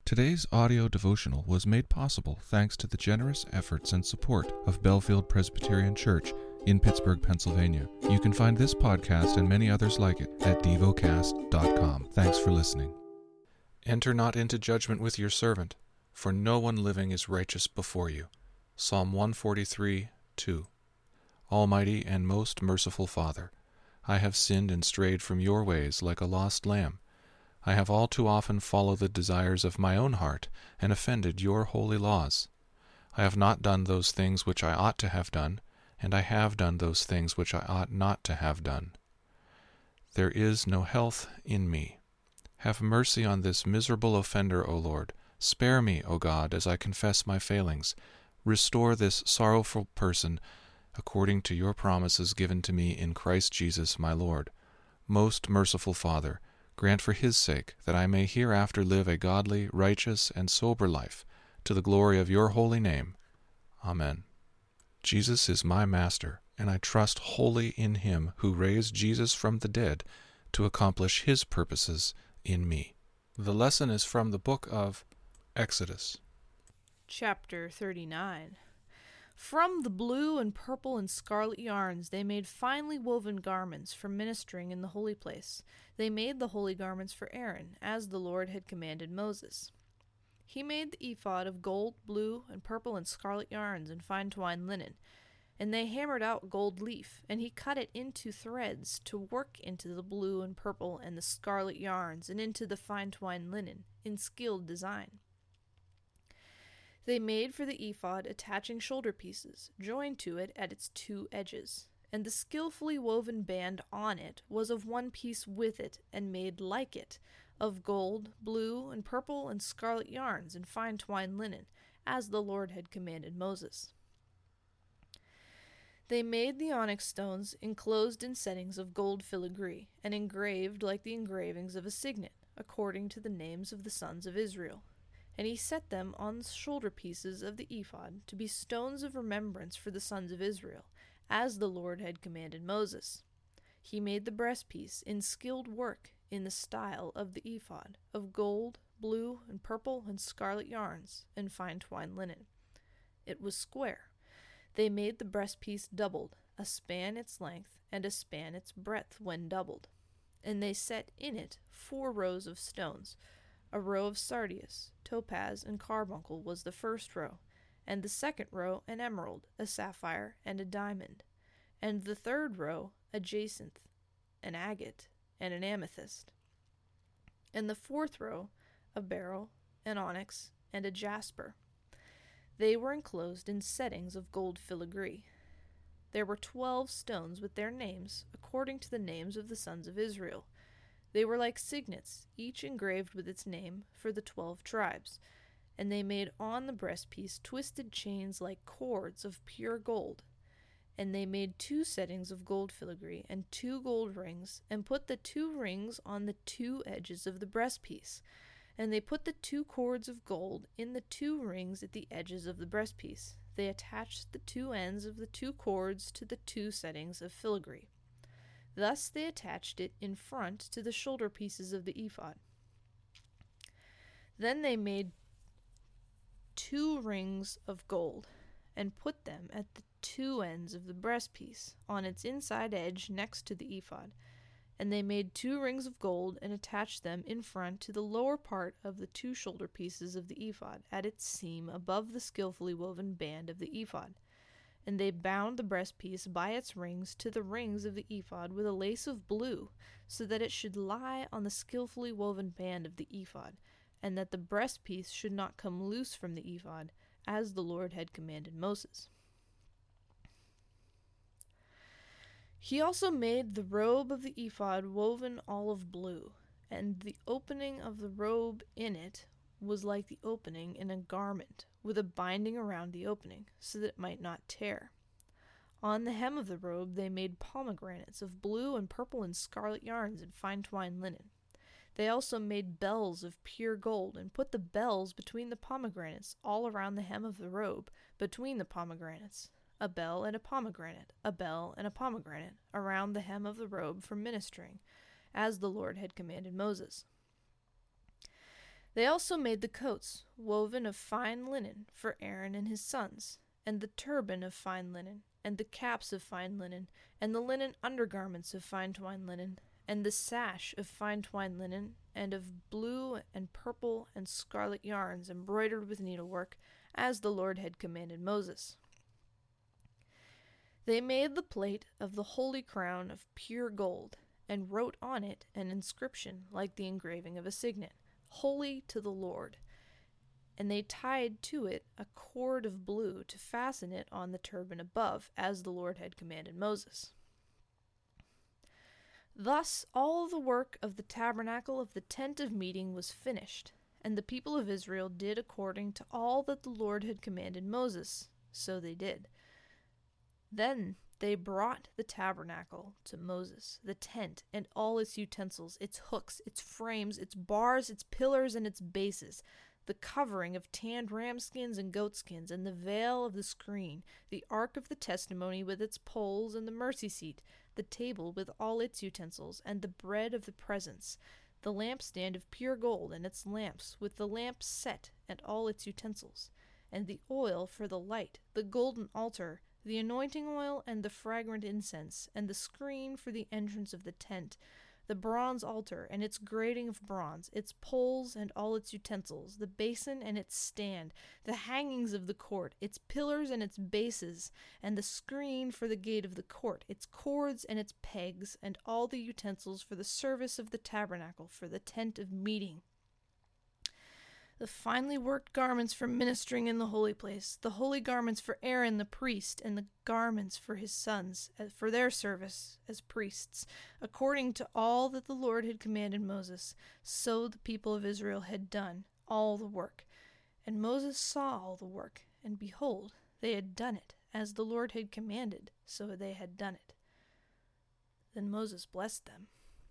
Today's audio devotional was made possible thanks to the generous efforts and support of Bellefield Presbyterian Church in Pittsburgh, Pennsylvania. You can find this podcast and many others like it at devocast.com. Thanks for listening. Enter not into judgment with your servant, for no one living is righteous before you. Psalm 143:2. Almighty and most merciful Father, I have sinned and strayed from your ways like a lost lamb. I have all too often followed the desires of my own heart and offended your holy laws. I have not done those things which I ought to have done, and I have done those things which I ought not to have done. There is no health in me. Have mercy on this miserable offender, O Lord. Spare me, O God, as I confess my failings. Restore this sorrowful person according to your promises given to me in Christ Jesus my Lord. Most merciful Father, grant for his sake that I may hereafter live a godly, righteous, and sober life, to the glory of your holy name. Amen. Jesus is my Master, and I trust wholly in him who raised Jesus from the dead to accomplish his purposes in me. The lesson is from the book of Exodus. Chapter 39. From the blue and purple and scarlet yarns they made finely woven garments for ministering in the holy place. They made the holy garments for Aaron, as the Lord had commanded Moses. He made the ephod of gold, blue, and purple and scarlet yarns and fine twined linen. And they hammered out gold leaf, and he cut it into threads to work into the blue and purple and the scarlet yarns and into the fine twined linen in skilled design. They made for the ephod attaching shoulder pieces, joined to it at its two edges, and the skillfully woven band on it was of one piece with it and made like it, of gold, blue, and purple and scarlet yarns and fine twined linen, as the Lord had commanded Moses. They made the onyx stones enclosed in settings of gold filigree, and engraved like the engravings of a signet, according to the names of the sons of Israel. And he set them on the shoulder pieces of the ephod to be stones of remembrance for the sons of Israel, as the Lord had commanded Moses. He made the breastpiece in skilled work in the style of the ephod, of gold, blue, and purple and scarlet yarns, and fine twined linen. It was square. They made the breastpiece doubled, a span its length, and a span its breadth when doubled. And they set in it 4 rows of stones. A row of sardius, topaz, and carbuncle was the first row, and the second row an emerald, a sapphire, and a diamond, and the third row a jacinth, an agate, and an amethyst, and the fourth row a beryl, an onyx, and a jasper. They were enclosed in settings of gold filigree. There were 12 stones with their names, according to the names of the sons of Israel. They were like signets, each engraved with its name for the 12 tribes, and they made on the breastpiece twisted chains like cords of pure gold. And they made 2 settings of gold filigree and 2 gold rings, and put the 2 rings on the 2 edges of the breastpiece. And they put the 2 cords of gold in the 2 rings at the edges of the breastpiece. They attached the 2 ends of the 2 cords to the 2 settings of filigree. Thus they attached it in front to the shoulder pieces of the ephod. Then they made 2 rings of gold, and put them at the 2 ends of the breastpiece, on its inside edge next to the ephod. And they made 2 rings of gold, and attached them in front to the lower part of the 2 shoulder pieces of the ephod, at its seam above the skillfully woven band of the ephod. And they bound the breastpiece by its rings to the rings of the ephod with a lace of blue, so that it should lie on the skillfully woven band of the ephod, and that the breastpiece should not come loose from the ephod, as the Lord had commanded Moses. He also made the robe of the ephod woven olive blue, and the opening of the robe in it was like the opening in a garment, with a binding around the opening, so that it might not tear. On the hem of the robe they made pomegranates of blue and purple and scarlet yarns and fine twined linen. They also made bells of pure gold, and put the bells between the pomegranates all around the hem of the robe, between the pomegranates. A bell and a pomegranate, a bell and a pomegranate, around the hem of the robe for ministering, as the Lord had commanded Moses. They also made the coats, woven of fine linen, for Aaron and his sons, and the turban of fine linen, and the caps of fine linen, and the linen undergarments of fine twined linen, and the sash of fine twined linen, and of blue and purple and scarlet yarns embroidered with needlework, as the Lord had commanded Moses. They made the plate of the holy crown of pure gold, and wrote on it an inscription like the engraving of a signet, "Holy to the Lord." And they tied to it a cord of blue to fasten it on the turban above, as the Lord had commanded Moses. Thus all the work of the tabernacle of the tent of meeting was finished, and the people of Israel did according to all that the Lord had commanded Moses. So they did. Then they brought the tabernacle to Moses, the tent, and all its utensils, its hooks, its frames, its bars, its pillars, and its bases, the covering of tanned ram skins and goat skins, and the veil of the screen, the ark of the testimony with its poles, and the mercy seat, the table with all its utensils, and the bread of the presence, the lampstand of pure gold and its lamps, with the lamp set and all its utensils, and the oil for the light, the golden altar, the anointing oil and the fragrant incense, and the screen for the entrance of the tent, the bronze altar and its grating of bronze, its poles and all its utensils, the basin and its stand, the hangings of the court, its pillars and its bases, and the screen for the gate of the court, its cords and its pegs, and all the utensils for the service of the tabernacle, for the tent of meeting, the finely worked garments for ministering in the holy place, the holy garments for Aaron the priest, and the garments for his sons, for their service as priests, according to all that the Lord had commanded Moses. So the people of Israel had done all the work. And Moses saw all the work, and behold, they had done it, as the Lord had commanded, so they had done it. Then Moses blessed them.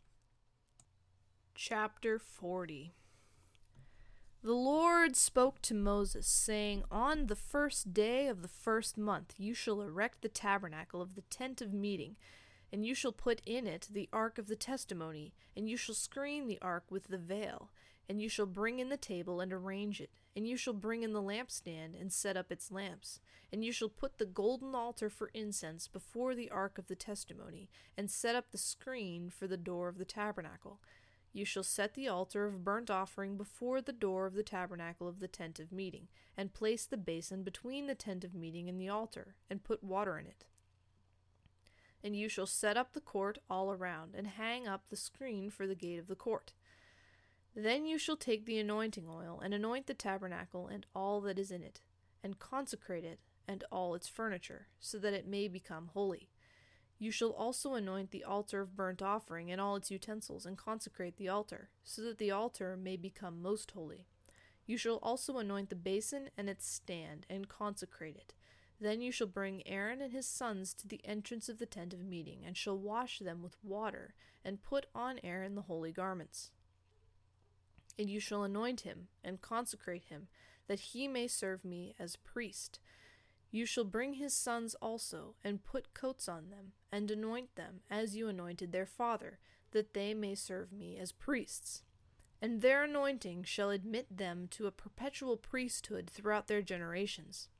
Chapter 40. The Lord spoke to Moses, saying, "On the first day of the first month you shall erect the tabernacle of the tent of meeting, and you shall put in it the ark of the testimony, and you shall screen the ark with the veil, and you shall bring in the table and arrange it, and you shall bring in the lampstand and set up its lamps, and you shall put the golden altar for incense before the ark of the testimony, and set up the screen for the door of the tabernacle. You shall set the altar of burnt offering before the door of the tabernacle of the tent of meeting, and place the basin between the tent of meeting and the altar, and put water in it. And you shall set up the court all around, and hang up the screen for the gate of the court. Then you shall take the anointing oil, and anoint the tabernacle and all that is in it, and consecrate it and all its furniture, so that it may become holy. You shall also anoint the altar of burnt offering and all its utensils, and consecrate the altar, so that the altar may become most holy. You shall also anoint the basin and its stand, and consecrate it. Then you shall bring Aaron and his sons to the entrance of the tent of meeting, and shall wash them with water, and put on Aaron the holy garments. And you shall anoint him, and consecrate him, that he may serve me as priest. You shall bring his sons also, and put coats on them, and anoint them as you anointed their father, that they may serve me as priests. And their anointing shall admit them to a perpetual priesthood throughout their generations.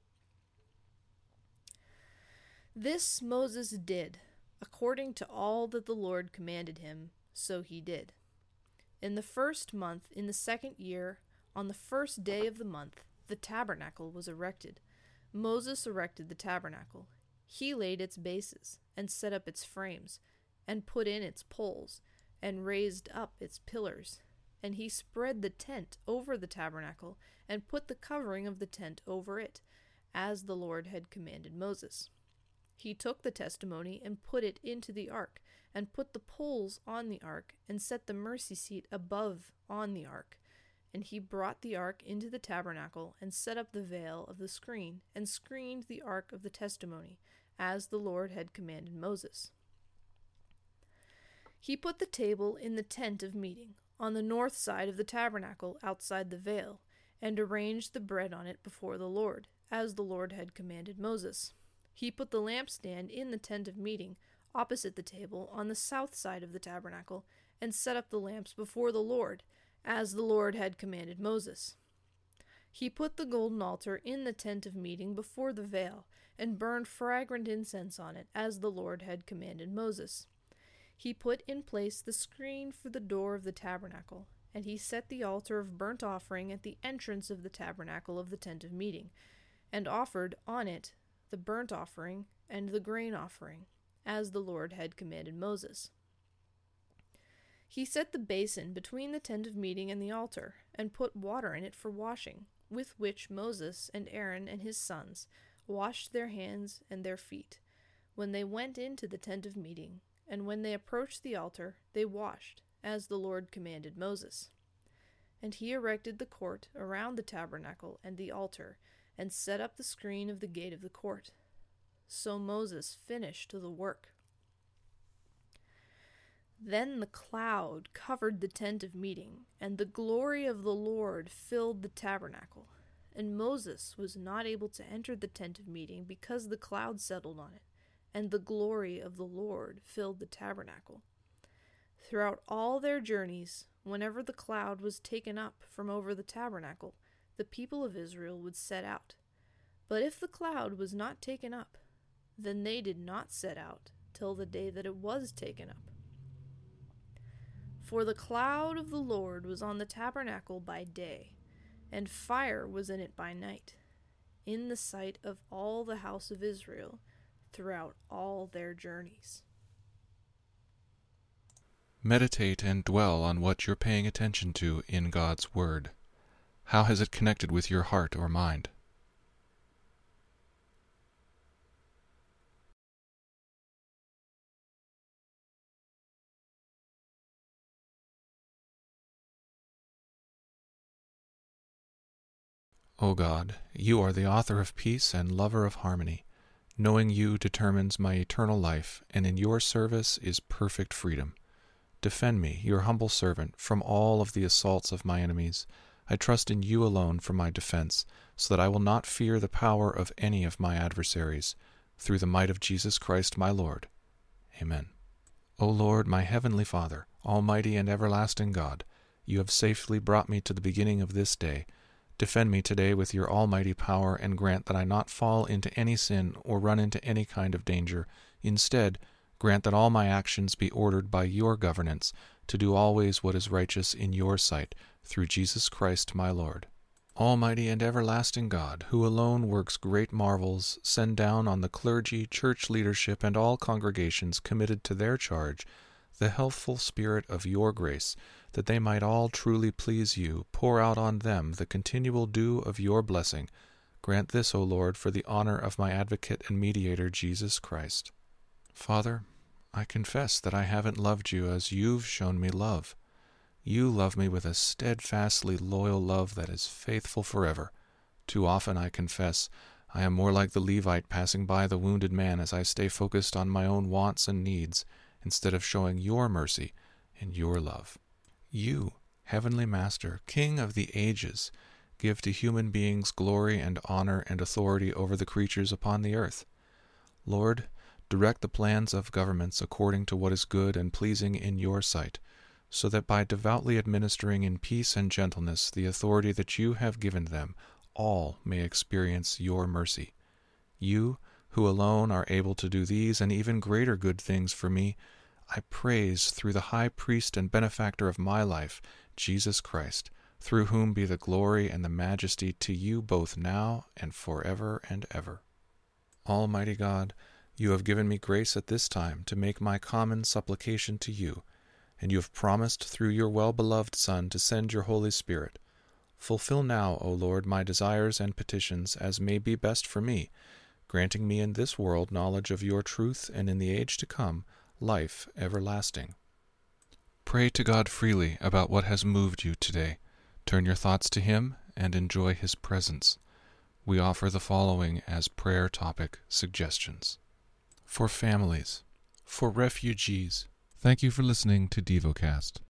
This Moses did, according to all that the Lord commanded him, so he did. In the first month, in the second year, on the first day of the month, the tabernacle was erected. Moses erected the tabernacle. He laid its bases, and set up its frames, and put in its poles, and raised up its pillars. And he spread the tent over the tabernacle, and put the covering of the tent over it, as the Lord had commanded Moses. He took the testimony and put it into the ark, and put the poles on the ark, and set the mercy seat above on the ark. And he brought the ark into the tabernacle, and set up the veil of the screen, and screened the ark of the testimony, as the Lord had commanded Moses. He put the table in the tent of meeting, on the north side of the tabernacle, outside the veil, and arranged the bread on it before the Lord, as the Lord had commanded Moses. He put the lampstand in the tent of meeting, opposite the table, on the south side of the tabernacle, and set up the lamps before the Lord, as the Lord had commanded Moses. He put the golden altar in the tent of meeting before the veil, and burned fragrant incense on it, as the Lord had commanded Moses. He put in place the screen for the door of the tabernacle, and he set the altar of burnt offering at the entrance of the tabernacle of the tent of meeting, and offered on it the burnt offering and the grain offering, as the Lord had commanded Moses. He set the basin between the tent of meeting and the altar, and put water in it for washing, with which Moses and Aaron and his sons washed their hands and their feet, when they went into the tent of meeting, and when they approached the altar, they washed, as the Lord commanded Moses. And he erected the court around the tabernacle and the altar, and set up the screen of the gate of the court. So Moses finished the work. Then the cloud covered the tent of meeting, and the glory of the Lord filled the tabernacle. And Moses was not able to enter the tent of meeting because the cloud settled on it, and the glory of the Lord filled the tabernacle. Throughout all their journeys, whenever the cloud was taken up from over the tabernacle, the people of Israel would set out. But if the cloud was not taken up, then they did not set out till the day that it was taken up. For the cloud of the Lord was on the tabernacle by day, and fire was in it by night, in the sight of all the house of Israel throughout all their journeys. Meditate and dwell on what you're paying attention to in God's Word. How has it connected with your heart or mind? O God, you are the author of peace and lover of harmony. Knowing you determines my eternal life, and in your service is perfect freedom. Defend me, your humble servant, from all of the assaults of my enemies. I trust in you alone for my defense, so that I will not fear the power of any of my adversaries. Through the might of Jesus Christ my Lord. Amen. O Lord, my heavenly Father, almighty and everlasting God, you have safely brought me to the beginning of this day. Defend me today with your almighty power, and grant that I not fall into any sin or run into any kind of danger. Instead, grant that all my actions be ordered by your governance, to do always what is righteous in your sight, through Jesus Christ my Lord. Almighty and everlasting God, who alone works great marvels, send down on the clergy, church leadership, and all congregations committed to their charge the healthful spirit of your grace, that they might all truly please you. Pour out on them the continual dew of your blessing. Grant this, O Lord, for the honor of my advocate and mediator, Jesus Christ. Father, I confess that I haven't loved you as you've shown me love. You love me with a steadfastly loyal love that is faithful forever. Too often, I confess, I am more like the Levite passing by the wounded man as I stay focused on my own wants and needs, instead of showing your mercy and your love. You, Heavenly Master, King of the ages, give to human beings glory and honor and authority over the creatures upon the earth. Lord, direct the plans of governments according to what is good and pleasing in your sight, so that by devoutly administering in peace and gentleness the authority that you have given them, all may experience your mercy. You, who alone are able to do these and even greater good things for me, I praise through the high priest and benefactor of my life, Jesus Christ, through whom be the glory and the majesty to you both now and forever and ever. Almighty God, you have given me grace at this time to make my common supplication to you, and you have promised through your well-beloved Son to send your Holy Spirit. Fulfill now, O Lord, my desires and petitions as may be best for me, granting me in this world knowledge of your truth, and in the age to come, life everlasting. Pray to God freely about what has moved you today. Turn your thoughts to Him and enjoy His presence. We offer the following as prayer topic suggestions. For families, for refugees. Thank you for listening to DevoCast.